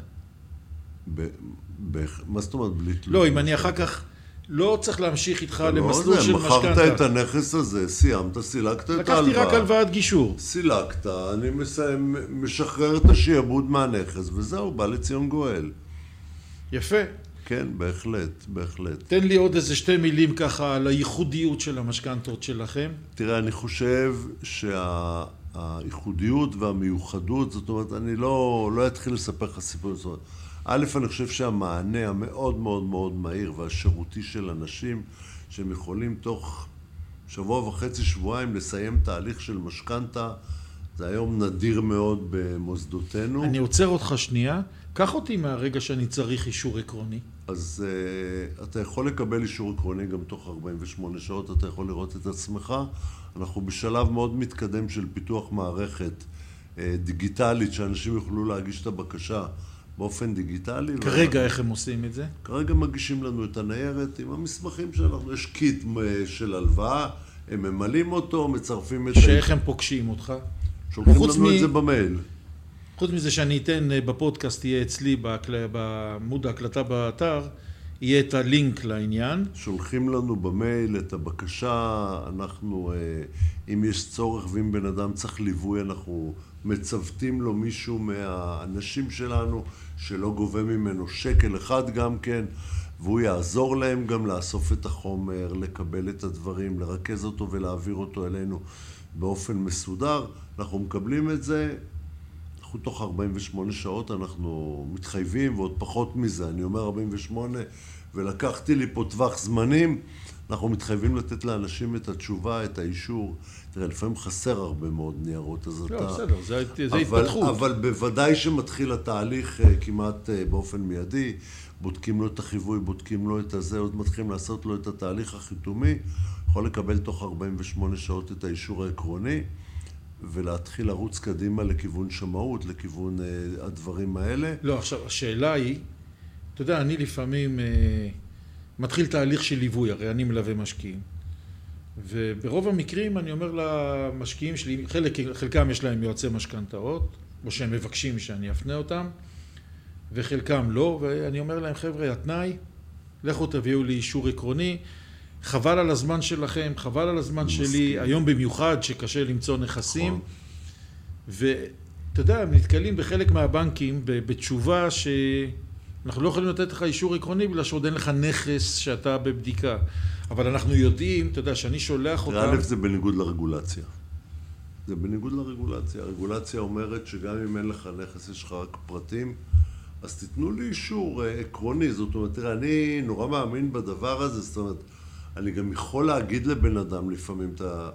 מה זאת אומרת בלי תלות? לא, אם אני אחר כך לא צריך להמשיך איתך למסלול של משכנתה. מכרת את הנכס הזה, סיימת, סילקת את ההלוואה. לקחתי רק הלוואת גישור. סילקת, אני משחרר את השיעבוד מהנכס, וזהו, בא לציון גואל. יפה. כן, בהחלט, בהחלט. תן לי עוד איזה 2 מילים ככה על הייחודיות של המשכנתות שלכם. תראה, אני חושב שהייחודיות והמיוחדות, זאת אומרת, אני לא אתחיל לספר לך סיפור, זאת אומרת, א', אני חושב שהמענה המאוד מאוד מאוד מהיר והשירותי של אנשים שהם יכולים תוך שבוע וחצי, שבועיים לסיים תהליך של משכנתה, זה היום נדיר מאוד במוסדותינו. אני עוצר אותך שנייה, קח אותי מהרגע שאני צריך אישור עקרוני. אז אתה יכול לקבל אישור עקרוני גם תוך 48 שעות, אתה יכול לראות את עצמך. אנחנו בשלב מאוד מתקדם של פיתוח מערכת דיגיטלית, שאנשים יוכלו להגיש את הבקשה באופן דיגיטלי. כרגע איך הם עושים את זה? כרגע מגישים לנו את הניירת עם המסמכים שלנו. יש קיט של הלוואה, הם ממלאים אותו, מצרפים את... שאיך הם פוגשים אותך? שולחים לנו את זה במייל. חוץ מזה שאני אתן בפודקאסט, יהיה אצלי בעמוד ההקלטה באתר, יהיה את הלינק לעניין. שולחים לנו במייל את הבקשה, אנחנו, אם יש צורך ואם בן אדם צריך ליווי, אנחנו מצוותים לו מישהו מהאנשים שלנו, שלא גובה ממנו שקל אחד גם כן, והוא יעזור להם גם לאסוף את החומר, לקבל את הדברים, לרכז אותו ולהעביר אותו אלינו באופן מסודר. אנחנו מקבלים את זה, אנחנו תוך 48 שעות אנחנו מתחייבים, ועוד פחות מזה, אני אומר 48, ולקחתי לי פה טווח זמנים, אנחנו מתחייבים לתת לאנשים את התשובה, את האישור. תראה, לפעמים חסר הרבה מאוד ניירות, אז לא, אתה... בסדר, זה התפתחות. אבל בוודאי שמתחיל התהליך כמעט באופן מיידי, בודקים לו את החיווי, בודקים לו את הזה, עוד מתחילים לעשות לו את התהליך החיתומי, יכול לקבל תוך 48 שעות את האישור העקרוני, ולהתחיל לרוץ קדימה לכיוון שמאות, לכיוון הדברים האלה. לא, עכשיו, השאלה היא, אתה יודע, אני לפעמים מתחיל תהליך של ליווי, הרי אני מלווה משקיעים. וברוב המקרים אני אומר למשקיעים שלי, חלקם יש להם יועצי משכנתאות, או שהם מבקשים שאני אפנה אותם, וחלקם לא, ואני אומר להם, חבר'ה, התנאי, לכו תביאו לי אישור עקרוני, חבל על הזמן שלכם, חבל על הזמן שלי, היום במיוחד שקשה למצוא נכסים, ואתה יודע, הם נתקלים בחלק מהבנקים בתשובה שאנחנו לא יכולים לתת לך אישור עקרוני, בגלל שעוד אין לך נכס שאתה בבדיקה. אבל אנחנו יודעים, אתה יודע, שאני שולח אותם... א', זה בניגוד לרגולציה. זה בניגוד לרגולציה. הרגולציה אומרת שגם אם אין לך נכס, יש לך רק פרטים, אז תיתנו לי אישור עקרוני. זאת אומרת, תראה, אני נורא מאמין בדבר הזה, זאת אומרת, אני גם יכול להגיד לבן אדם לפעמים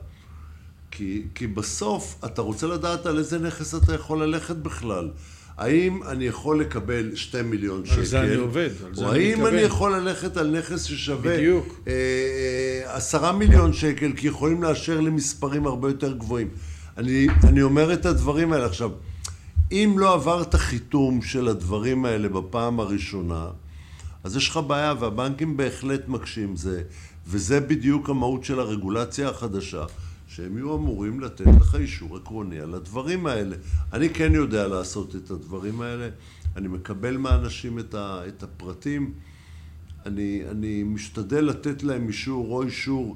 כי בסוף אתה רוצה לדעת על איזה נכס אתה יכול ללכת בכלל. האם אני יכול לקבל 2 מיליון שקל? על זה אני עובד, על זה או אני האם מתכוון. אני יכול ללכת על נכס ששווה בדיוק. 10 מיליון שקל, כי יכולים לאשר לי מספרים הרבה יותר גבוהים. אני אומר את הדברים האלה עכשיו. אם לא עברת חיתום של הדברים האלה בפעם הראשונה, אז יש לך בעיה, והבנקים בהחלט מקשים זה, וזה בדיוק המהות של הרגולציה החדשה, שהם יהיו אמורים לתת לך אישור עקרוני על הדברים האלה. אני כן יודע לעשות את הדברים האלה, אני מקבל מהאנשים את הפרטים, אני משתדל לתת להם אישור או אישור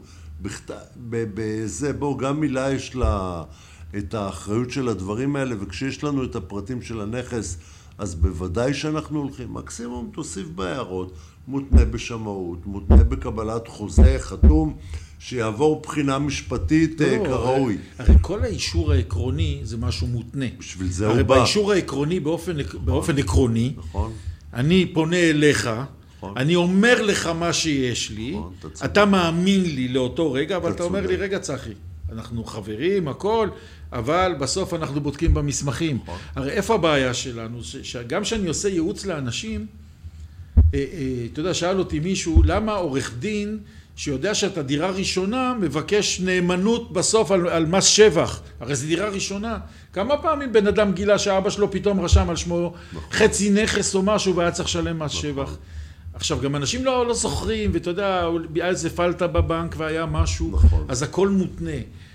בזה, בואו, גם מילה יש לה את האחריות של הדברים האלה, וכשיש לנו את הפרטים של הנכס, אז בוודאי שאנחנו הולכים, מקסימום תוסיף בהערות, מותנה בשמאות, מותנה בקבלת חוזה חתום, שיעבור בחינה משפטית כראוי. הרי כל האישור העקרוני זה משהו מותנה. בשביל זה הוא בא. הרי באישור העקרוני באופן עקרוני, נכון. אני פונה אליך, נכון. אני אומר לך מה שיש לי, נכון, אתה מאמין לי לאותו רגע, אבל אתה אומר צודק. לי, רגע צחי, אנחנו חברים, הכל, אבל בסוף אנחנו בודקים במסמכים. נכון. הרי איפה הבעיה שלנו? שגם כשאני עושה ייעוץ לאנשים, אתה יודע, שאל אותי מישהו, למה עורך דין שיודע שאתה דירה ראשונה, מבקש נאמנות בסוף על מס שבח. הרי זו דירה ראשונה. כמה פעמים בן אדם גילה שאבא שלו פתאום רשם על שמו חצי נכס או משהו והיה צריך לשלם מס שבח. עכשיו, גם אנשים לא זוכרים, ואתה יודע, היה איזה פלטה בבנק והיה משהו, אז הכל מותנה.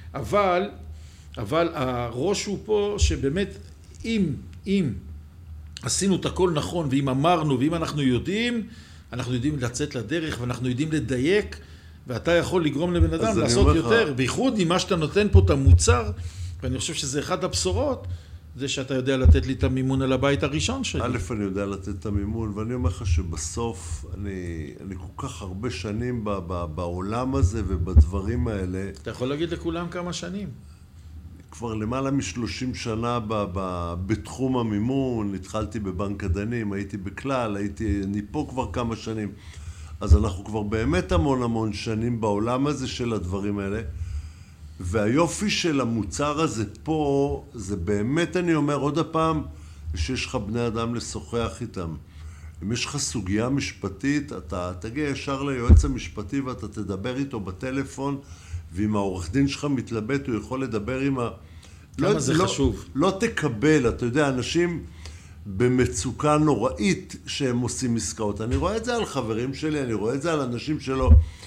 אבל הראש הוא פה שבאמת, אם עשינו את הכל נכון, ואם אמרנו, ואם אנחנו יודעים לצאת לדרך, ואנחנו יודעים לדייק, ואתה יכול לגרום לבן אדם לעשות יותר, בייחוד עם מה שאתה נותן פה את המוצר, ואני חושב שזה אחד הבשורות, זה שאתה יודע לתת לי את המימון על הבית הראשון שלי. א', אני יודע לתת את המימון, ואני אומר לך שבסוף, אני כל כך הרבה שנים בעולם הזה ובדברים האלה. אתה יכול להגיד לכולם כמה שנים? כבר למעלה מ-30 שנה בתחום המימון, התחלתי בבנק הדנים, הייתי בכלל, אני פה כבר כמה שנים. אז אנחנו כבר באמת המון שנים בעולם הזה של הדברים האלה. והיופי של המוצר הזה פה, זה באמת, אני אומר עוד הפעם, שיש לך בני אדם לשוחח איתם. אם יש לך סוגיה משפטית, אתה תגיע ישר ליועץ המשפטי ואתה תדבר איתו בטלפון, ואם העורך דין שלך מתלבט, הוא יכול לדבר עם כמה זה חשוב. לא תקבל, אתה יודע, אנשים במצוקה נוראית שהם עושים עסקאות. אני רואה את זה על חברים שלי, אני רואה את זה על אנשים שלא...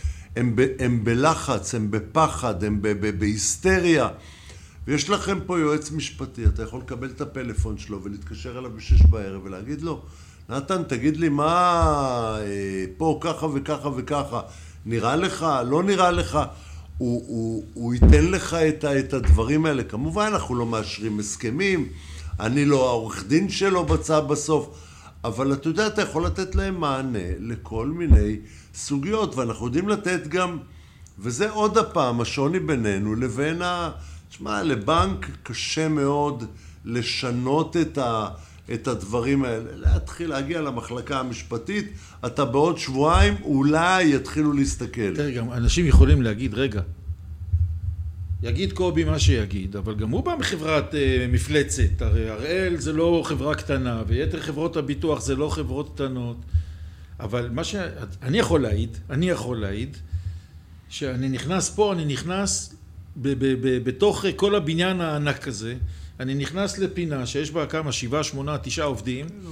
הם בלחץ, הם בפחד, הם בהיסטריה. ויש לכם פה יועץ משפטי, אתה יכול לקבל את הפלאפון שלו ולהתקשר אליו ב6 בערב ולהגיד לו, נתן, תגיד לי מה פה ככה וככה וככה, נראה לך, לא נראה לך, הוא ייתן לך את הדברים האלה. כמובן, אנחנו לא מאשרים הסכמים, אני לא העורך דין שלו בצע בסוף, אבל אתה יודע, אתה יכול לתת להם מענה לכל מיני סוגיות, ואנחנו יודעים לתת גם, וזה עוד הפעם, השוני בינינו לבין תשמע, לבנק קשה מאוד לשנות את הדברים האלה, להתחיל להגיע למחלקה המשפטית, אתה בעוד שבועיים אולי יתחילו להסתכל. תראה, גם אנשים יכולים להגיד, רגע, יגיד קובי מה שיגיד, אבל גם הוא בא מחברת מפלצת, הרי הראל זה לא חברה קטנה, ויתר חברות הביטוח זה לא חברות קטנות, אבל מה שאני יכול להעיד, שאני נכנס פה, אני נכנס בתוך כל הבניין הענק הזה, אני נכנס לפינה שיש בה כמה, 7, 8, 9 עובדים, לא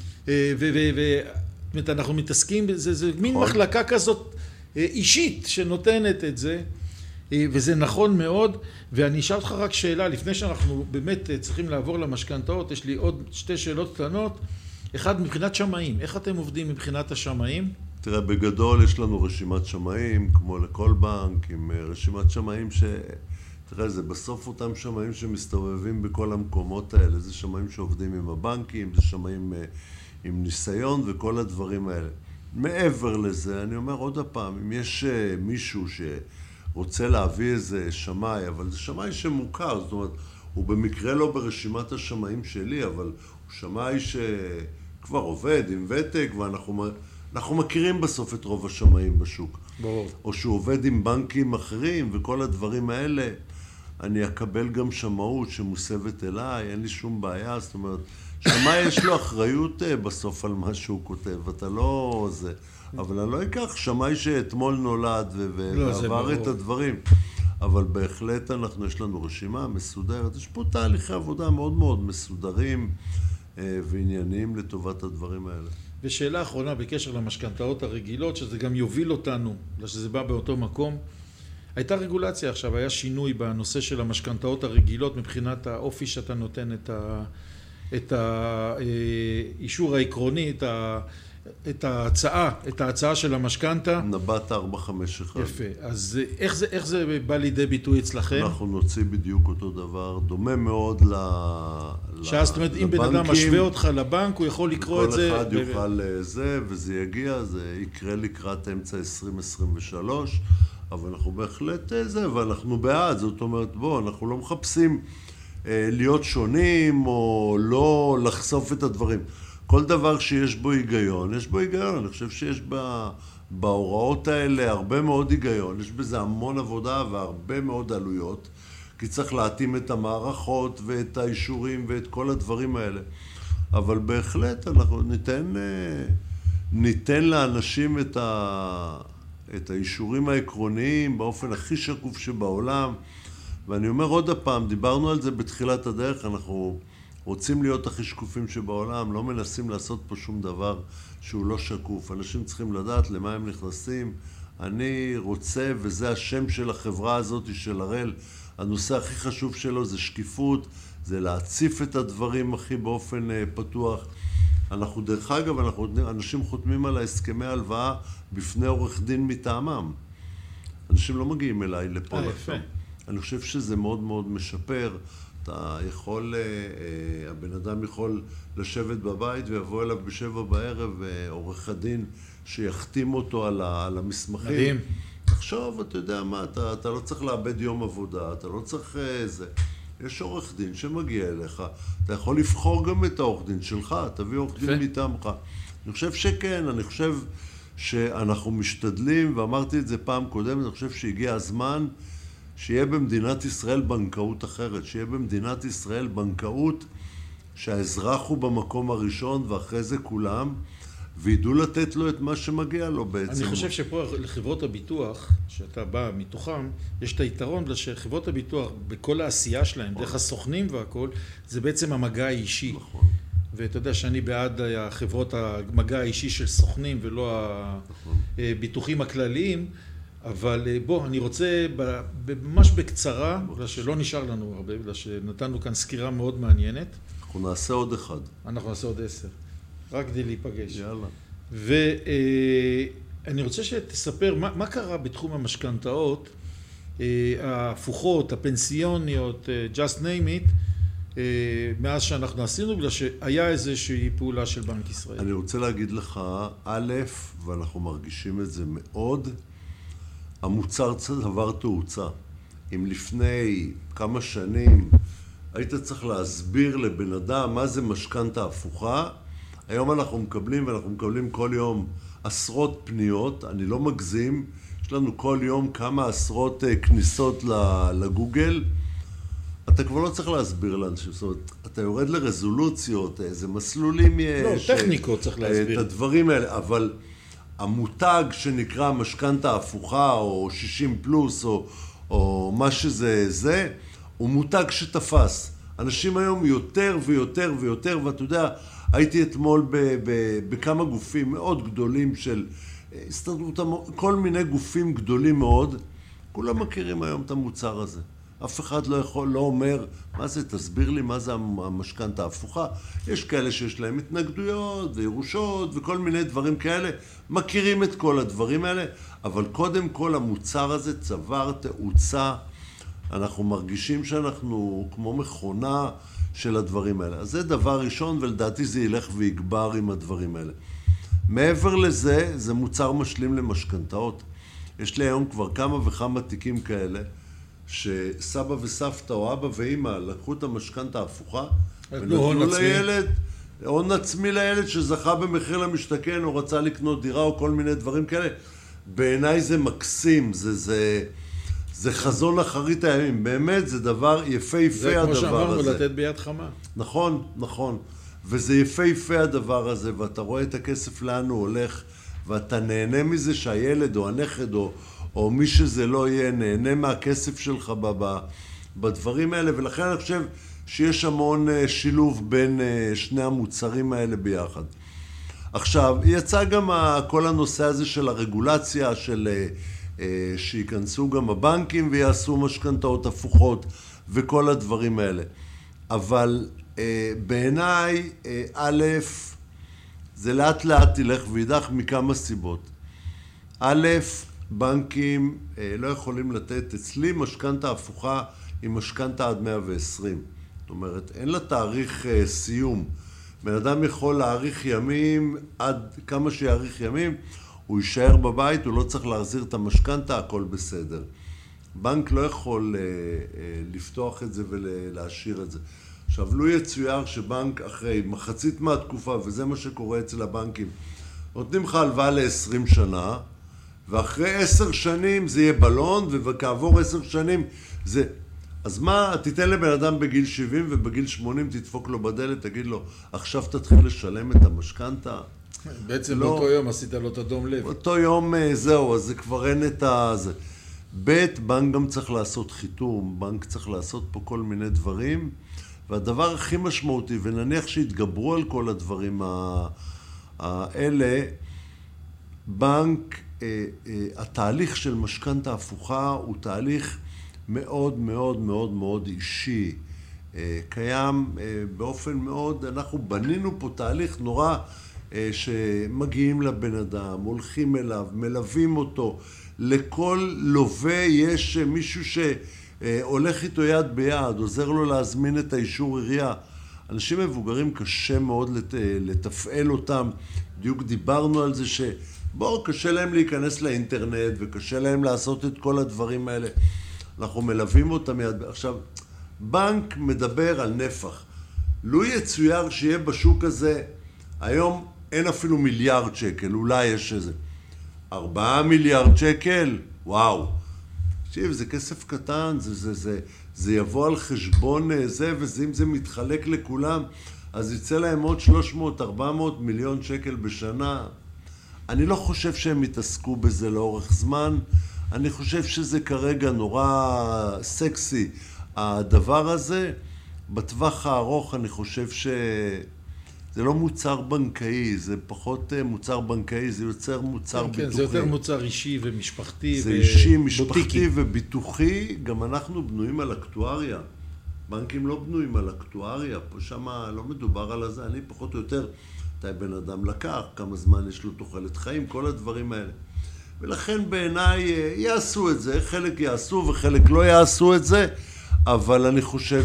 משנה. אנחנו מתעסקים, זה מין מחלקה כזאת אישית שנותנת את זה, וזה נכון מאוד, ואני אשאל אותך רק שאלה, לפני שאנחנו באמת צריכים לעבור למשכנתאות, יש לי עוד 2 שאלות קטנות. אחד, מבחינת שמאים, איך אתם עובדים מבחינת השמאים? תראה, בגדול יש לנו רשימת שמאים, כמו לכל בנק, עם רשימת שמאים תראה, זה בסוף אותם שמאים שמסתובבים בכל המקומות האלה, זה שמאים שעובדים עם הבנקים, זה שמאים עם ניסיון וכל הדברים האלה. מעבר לזה, אני אומר עוד הפעם, אם יש מישהו שרוצה להביא איזה שמאי, אבל זה שמאי שמוכר, זאת אומרת, הוא במקרה לא ברשימת השמאים שלי, אבל הוא שמאי שכבר עובד עם ותק, ואנחנו מכירים בסוף את רוב השמאים בשוק. ברור. או שהוא עובד עם בנקים אחרים וכל הדברים האלה, אני אקבל גם שמאות שמוסבת אליי, אין לי שום בעיה, זאת אומרת, שמאי יש לו אחריות בסוף על מה שהוא כותב, אתה לא זה, אבל אני לא אקח שמאי שאתמול נולד ועבר את הדברים, אבל בהחלט יש לנו רשימה מסודרת, יש פה תהליכי עבודה מאוד מאוד מסודרים וענייניים לטובת הדברים האלה. ושאלה אחרונה בקשר למשכנתאות הרגילות, שזה גם יוביל אותנו, שזה בא באותו מקום. הייתה רגולציה עכשיו, היה שינוי בנושא של המשכנתאות הרגילות, מבחינת האופי שאתה נותן את האישור העקרוני, את ההצעה של המשכנתה. נבט 451. יפה. אז איך זה בא לידי ביטוי אצלכם? אנחנו נוציא בדיוק אותו דבר, דומה מאוד שאז, זאת אומרת, אם בן אדם משווה אותך לבנק, הוא יכול לקרוא את זה. כל אחד יוכל זה, וזה יגיע, זה יקרה לקראת אמצע 2023, אבל אנחנו בהחלט זה, ואנחנו בעד, זאת אומרת, אנחנו לא מחפשים להיות שונים, או לא לחשוף את הדברים. כל דבר שיש בו היגיון, יש בו היגיון. אני חושב שיש בהוראות האלה הרבה מאוד היגיון. יש בזה המון עבודה והרבה מאוד עלויות, כי צריך להתאים את המערכות ואת האישורים ואת כל הדברים האלה. אבל בהחלט אנחנו ניתן לאנשים את האישורים העקרוניים באופן הכי שקוף שבעולם. ואני אומר עוד הפעם, דיברנו על זה בתחילת הדרך, אנחנו רוצים להיות הכי שקופים שבעולם, לא מנסים לעשות פה שום דבר שהוא לא שקוף. אנשים צריכים לדעת למה הם נכנסים. אני רוצה, וזה השם של החברה הזאת של הראל, הנושא הכי חשוב שלו זה שקיפות, זה להציף את הדברים הכי באופן פתוח. אנחנו דרך אגב, אנשים חותמים על ההסכמי הלוואה בפני עורך דין מטעמם. אנשים לא מגיעים אליי לפה. יפה. אני חושב שזה מאוד מאוד משפר. אתה יכול, הבן אדם יכול לשבת בבית ויבוא אליו ב7 בערב עורך הדין שיחתים אותו על המסמכים. מדהים. תחשוב, אתה יודע מה, אתה לא צריך לאבד יום עבודה, אתה לא צריך זה. יש עורך דין שמגיע אליך, אתה יכול לבחור גם את העורך דין שלך, תביא עורך דין מטעמך. אני חושב שכן, אני חושב שאנחנו משתדלים, ואמרתי את זה פעם קודמת, אני חושב שהגיע הזמן שיהיה במדינת ישראל בנקאות אחרת, שיהיה במדינת ישראל בנקאות שהאזרח הוא במקום הראשון ואחרי זה כולם, וידעו לתת לו את מה שמגיע לו בעצם. אני חושב שפה לחברות הביטוח, שאתה בא מתוכם, יש את היתרון שחברות הביטוח בכל העשייה שלהם, דרך הסוכנים והכל, זה בעצם המגע האישי. נכון. ואתה יודע שאני בעד החברות המגע האישי של סוכנים ולא הביטוחים הכלליים, אבל בוא, אני רוצה ממש בקצרה, בגלל שלא נשאר לנו הרבה, בגלל שנתנו כאן סקירה מאוד מעניינת. אנחנו נעשה עוד אחד. אנחנו נעשה עוד 10. רק כדי להיפגש. יאללה. ואני רוצה שתספר מה קרה בתחום המשכנתאות, ההפוכות, הפנסיוניות, just name it, מאז שאנחנו עשינו, בגלל שהיה איזושהי פעולה של בנק ישראל. אני רוצה להגיד לך, א', ואנחנו מרגישים את זה מאוד, המוצר עבר תאוצה. אם לפני כמה שנים היית צריך להסביר לבן אדם מה זה משכנתא הפוכה, היום אנחנו מקבלים כל יום עשרות פניות, אני לא מגזים, יש לנו כל יום כמה עשרות כניסות לגוגל, אתה כבר לא צריך להסביר לאנשים, זאת אומרת, אתה יורד לרזולוציות, איזה מסלולים יש, לא, טכניקות צריך להסביר. את הדברים האלה, אבל המותג שנקרא משכנתא הפוכה, או 60 פלוס, או מה שזה, הוא מותג שתפס. אנשים היום יותר ויותר ויותר, ואתה יודע, הייתי אתמול בכמה גופים מאוד גדולים של הסתדרות, כל מיני גופים גדולים מאוד, כולם מכירים היום את המוצר הזה. אף אחד לא אומר, מה זה, תסביר לי מה זה המשכנתא ההפוכה. יש כאלה שיש להם התנגדויות וירושות וכל מיני דברים כאלה, מכירים את כל הדברים האלה, אבל קודם כל המוצר הזה צבר תאוצה, אנחנו מרגישים שאנחנו כמו מכונה של הדברים האלה. אז זה דבר ראשון, ולדעתי זה ילך ויגבר עם הדברים האלה. מעבר לזה, זה מוצר משלים למשכנתאות. יש לי היום כבר כמה וכמה תיקים כאלה, שסבא וסבתא או אבא ואמא לקחו את המשכנתא ההפוכה, ונתנו לילד, הון עצמי לילד שזכה במחיר למשתכן, או רצה לקנות דירה או כל מיני דברים כאלה. בעיניי זה מקסים, זה חזון אחרית הימים, באמת זה דבר יפהפה הדבר הזה. זה כמו שאמרנו, לתת ביד חמה. נכון, נכון. וזה יפהפה הדבר הזה, ואתה רואה את הכסף לאן הוא הולך, ואתה נהנה מזה שהילד או הנכד או מי שזה לא יהיה, נהנה מהכסף שלך בדברים האלה, ולכן אני חושב שיש המון שילוב בין שני המוצרים האלה ביחד. עכשיו, יצא גם כל הנושא הזה של הרגולציה, שיכנסו גם הבנקים ויעשו משכנתאות הפוכות וכל הדברים האלה. אבל בעיניי, א', זה לאט לאט תלך וידח מכמה סיבות. א', בנקים לא יכולים לתת אצלי משכנתא הפוכה עם משכנתא עד 120. זאת אומרת, אין לה תאריך סיום. בן אדם יכול להאריך ימים עד כמה שיאריך ימים, הוא יישאר בבית, הוא לא צריך להחזיר את המשכנתא, הכל בסדר. בנק לא יכול לפתוח את זה ולהשאיר את זה. עכשיו, לו יצויר שבנק אחרי מחצית מהתקופה, וזה מה שקורה אצל הבנקים, נותנים לך הלוואה ל-20 שנה, ואחרי 10 שנים זה יהיה בלון, וכעבור 10 שנים זה... אז מה, תיתן לבן אדם בגיל 70 ובגיל 80 תדפוק לו בדלת, תגיד לו, עכשיו תתחיל לשלם את המשכנתא? בעצם באותו יום עשית לו את אדום לב. באותו יום זהו, אז זה כבר אין את זה. ב', בנק גם צריך לעשות חיתום, בנק צריך לעשות פה כל מיני דברים, והדבר הכי משמעותי, ונניח שהתגברו על כל הדברים האלה, בנק, התהליך של משכנתא הפוכה הוא תהליך מאוד מאוד מאוד מאוד אישי, קיים באופן מאוד, אנחנו בנינו פה תהליך נורא שמגיעים לבן אדם, הולכים אליו, מלווים אותו, לכל לווה יש מישהו שהולך איתו יד ביד, עוזר לו להזמין את האישור עירייה. אנשים מבוגרים קשה מאוד לתפעל אותם, בדיוק דיברנו על זה קשה להם להיכנס לאינטרנט וקשה להם לעשות את כל הדברים האלה. אנחנו מלווים אותם יד ביד. עכשיו, בנק מדבר על נפח. לו יצויר שיהיה בשוק הזה, היום אין אפילו מיליארד שקל, אולי יש איזה 4 מיליארד שקל, וואו. תקשיב, זה כסף קטן, זה יבוא על חשבון זה, ואם זה מתחלק לכולם, אז יצא להם עוד 300-400 מיליון שקל בשנה. אני לא חושב שהם יתעסקו בזה לאורך זמן, אני חושב שזה כרגע נורא סקסי. הדבר הזה, בטווח הארוך אני חושב זה לא מוצר בנקאי, זה פחות מוצר בנקאי, זה יוצר מוצר ביטוחי. כן, זה יותר מוצר אישי ומשפחתי. זה אישי, משפחתי וביטוחי. גם אנחנו בנויים על אקטואריה. בנקים לא בנויים על אקטואריה. פה שמה לא מדובר על זה. אני פחות או יותר, מתי בן אדם לקח, כמה זמן יש לו תוחלת חיים, כל הדברים האלה. ולכן בעיניי יעשו את זה. חלק יעשו וחלק לא יעשו את זה. אבל אני חושב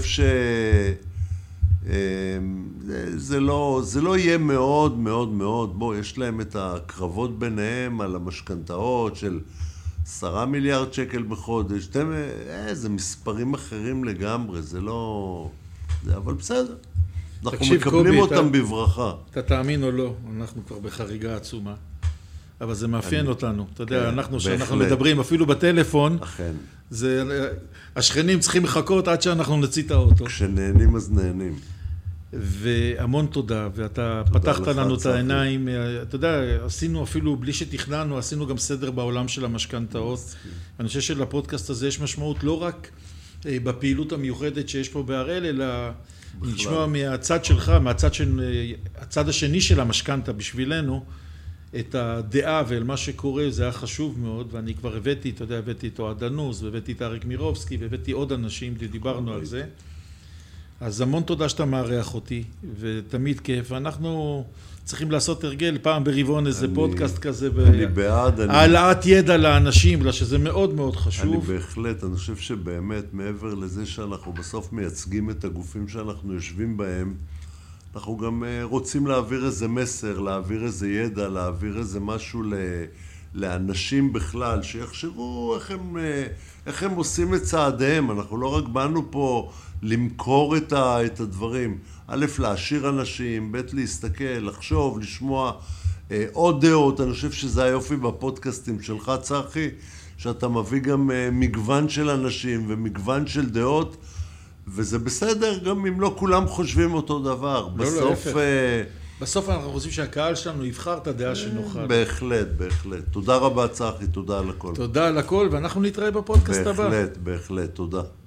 זה לא יהיה מאוד מאוד מאוד, יש להם את הקרבות ביניהם על המשכנתאות של 10 מיליארד שקל בחודש, זה מספרים אחרים לגמרי, זה לא, אבל בסדר, אנחנו מקבלים אותם בברכה. אתה תאמין או לא, אנחנו כבר בחריגה עצומה, אבל זה מאפיין אותנו, אתה יודע, שאנחנו מדברים אפילו בטלפון, השכנים צריכים לחכות עד שאנחנו נציא את האוטו. כשנהנים אז נהנים. והמון תודה, ואתה פתחת לנו את העיניים, אתה יודע, עשינו אפילו, בלי שתכננו, עשינו גם סדר בעולם של המשכנתאות. אני חושב שלפודקאסט הזה יש משמעות לא רק בפעילות המיוחדת שיש פה בהראל, אלא לשמוע מהצד שלך, מהצד השני של המשכנתא בשבילנו, את הדעה ואל מה שקורה, זה היה חשוב מאוד, ואני כבר הבאתי, אתה יודע, הבאתי את אוהד דנוס, והבאתי את אריק מירובסקי, והבאתי עוד אנשים, דיברנו על זה. אז המון תודה שאתה מארח אותי, ותמיד כיף. אנחנו צריכים לעשות הרגל פעם ברבעון איזה פודקאסט כזה. אני בעד. העלאת ידע לאנשים, בגלל שזה מאוד מאוד חשוב. אני בהחלט, אני חושב שבאמת, מעבר לזה שאנחנו בסוף מייצגים את הגופים שאנחנו יושבים בהם, אנחנו גם רוצים להעביר איזה מסר, להעביר איזה ידע, להעביר איזה משהו לאנשים בכלל, שיחשבו איך הם עושים את צעדיהם. אנחנו לא רק באנו פה למכור את הדברים. א', להשאיר אנשים, ב', להסתכל, לחשוב, לשמוע עוד דעות. אני חושב שזה היופי בפודקאסטים שלך, צחי, שאתה מביא גם מגוון של אנשים ומגוון של דעות, וזה בסדר גם אם לא כולם חושבים אותו דבר. בסוף אנחנו רוצים שהקהל שלנו יבחר את הדעה שנוכל. בהחלט, בהחלט. תודה רבה צחי, תודה על הכל. תודה על הכל, ואנחנו נתראה בפודקאסט הבא. בהחלט, בהחלט, תודה.